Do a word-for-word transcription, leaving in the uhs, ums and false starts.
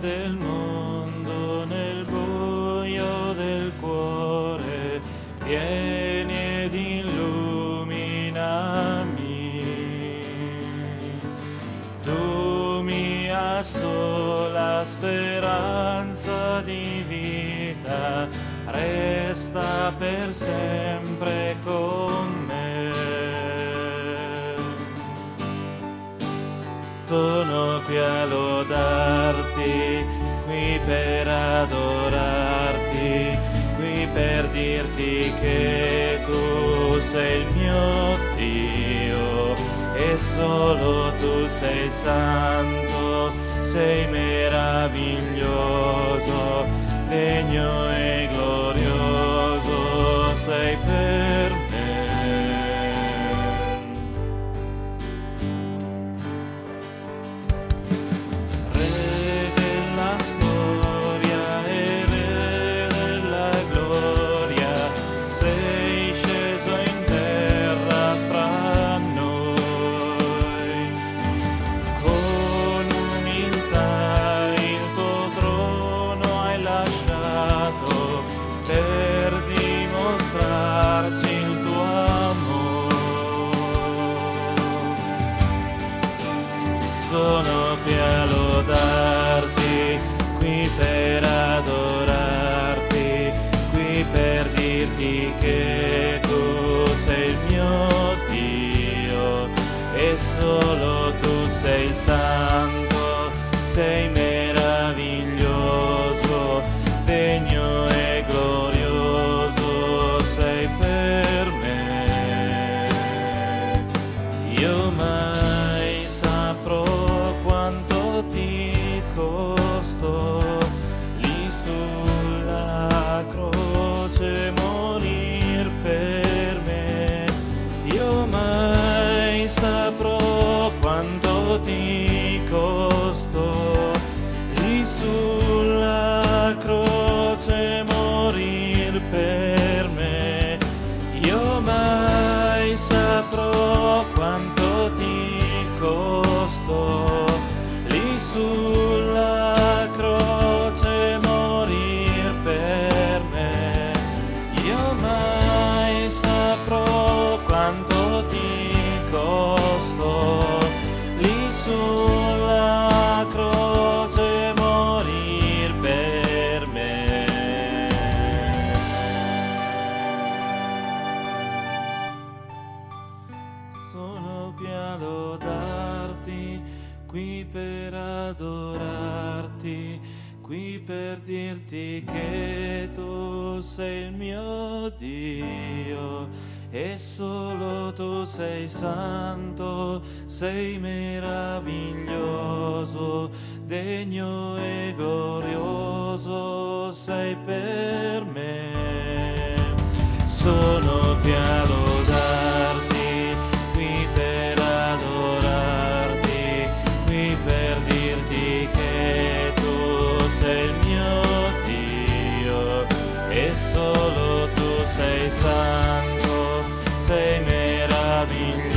del mondo, nel buio del cuore, vieni ed illuminami. Tu mia sola speranza di vita, resta per sempre con me. Sono qui a lodarti, qui per adorarti, qui per dirti che tu sei il mio Dio e solo tu sei santo, sei meraviglioso, degno e glorioso sei per me. Re della storia e Re della gloria, sei sceso in terra fra noi. Con umiltà il tuo trono hai lasciato per dimostrarci il tuo amore. Sono qui a lodarti, qui per adorarti, qui per dirti che tu sei il mio Dio e solo tu sei santo, sei meraviglioso, degno e glorioso sei per me. Io mai saprò quanto ti costò lì sulla croce morir per me. Io mai saprò quanto ti costò lì sulla croce morir per me. Io mai saprò quanto ti costò lì sulla croce morir per me. Io mai saprò quanto ti costò lì sulla croce morir per me. Sono qui a lodarti, qui per adorarti, qui per dirti che tu sei il mio Dio e solo tu sei santo, sei meraviglioso, degno e glorioso sei per me. Sono qui a lodarti, qui per adorarti, qui per dirti che tu sei il mio Dio e solo tu sei santo, sei meraviglioso,